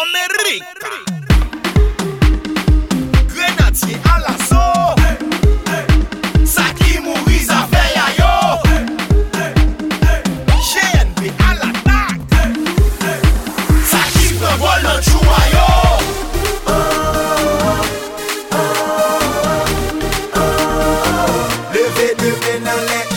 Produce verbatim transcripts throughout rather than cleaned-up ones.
América. Grenadier à l'assaut. Ça qui mourit à veille yo. G N B à l'attaque. Ça qui prend vol dans choua yo. Levez de main dans les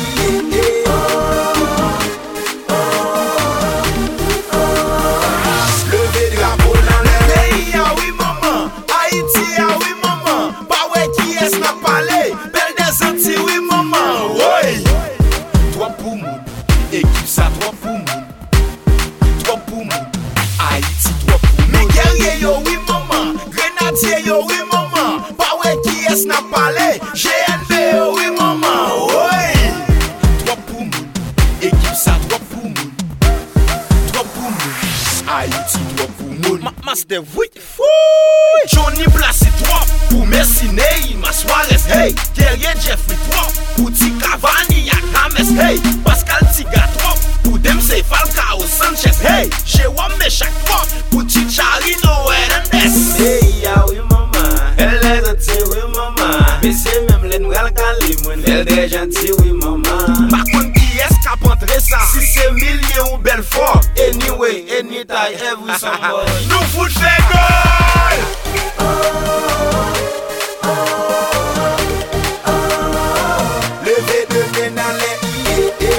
yo oui maman, pas ouais qui est n'a parlé. G N B yo oui maman, oui. Trois poumons, équipe ça trois poumons, trois poumons. Haïti trois poumons. Ma master oui, fou. Johnny placé trois pour Messi Neymar Suarez hey. Guerrier Jeffrey trois pour T Cavani à James hey. Pascal Tiga trois pour Dempsey Falcao Sanchez hey. Jérôme Méchac trois pour Chicharito Hernandez hey ya oui maman. Elle est gentille oui maman. Mais c'est même les nouvelles calimounes. Elle est gentille oui maman. Par contre qui est-ce qu'a rentré ça? Si c'est millions ou Belfort. Anyway, anytime, every somebody. Nous fout fait goal. Levez de main dans les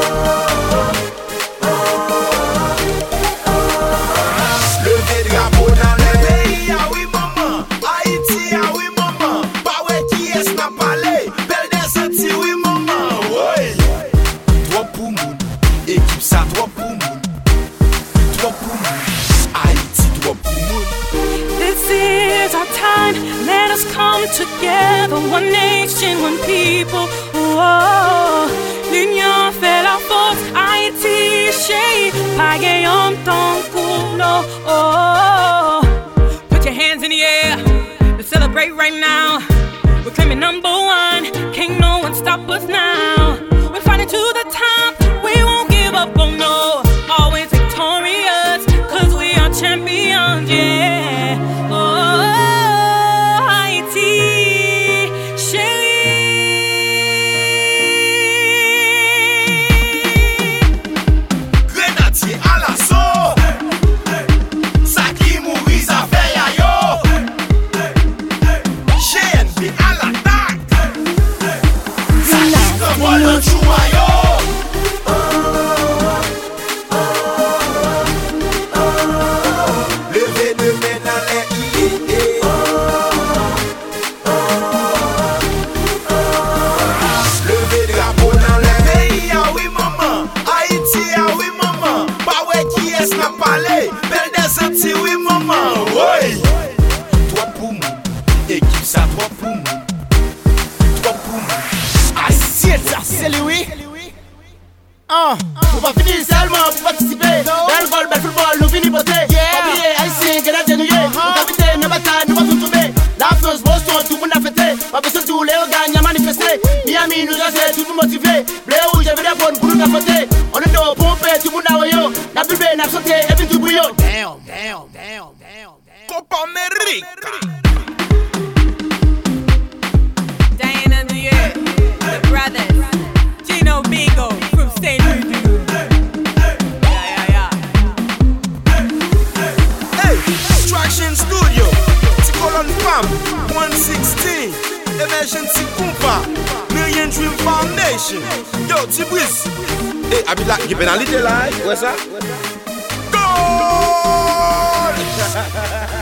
levez drapeau dans les pays. Ah oui maman, Haïti ah oui maman. Pas ouais qui est-ce n'a parlé. Belle des Antilles oui maman. Oui. Trois poumons, équipe ça trois poumons. Trois poumons, Haïti trois poumons. This is our time, let us come together. One nation, one people. Oh, l'union fait la force. Haïti, chez Pagaille en tant qu'uno. Oh, put your hands in the air. Let's celebrate right now. We're claiming number one. Can't no one stop us now. We're fighting to the top. We won't give up, oh no. Always victorious, cause we are champions, yeah. Oh, Haïti, chérie. Grenadier à l'assaut. Ça qui mourit à veille yo. G N B à l'attaque. Ça qui prend vol dans choua yo. Levez de main dans les levez drapeau dans les pays. Ah oui maman, Haïti ah oui maman. Pas ouais qui est-ce n'a parlé. Belle des Antilles oui maman. Oui. Trois poumons, équipe ça trois poumons. Trois poumons. Haïti ça c'est lui. Ah, on va finir seulement pour participer. Belle vol, belle football, nous finissons beauté. Oubliez, Haïtien, Grenadier, New York. Capitaine, ne bataille, nous va tout tomber. La France, Boston, tout le monde a fêté. Pas besoin de tous les gagnants à manifester. Miami, nous a tout le monde motivé. Blé rouge, j'avais des bonnes pour nous capoter. On est dans pompé, tout le monde a royo. La bulbe, n'a sauté, et puis tout bouillon. Damn, damn, damn, damn, damn. Copa América. Diana New York, the brothers, Gino Bigo from Saint Louis. Yeah, yeah, yeah. Hey, Extraction Studio. Ticolon Fam, one sixteen. Emergency Kumpa. Million Dream Foundation. Yo, Tibris. Hey, I be like, you been a little live. What's that? Goal!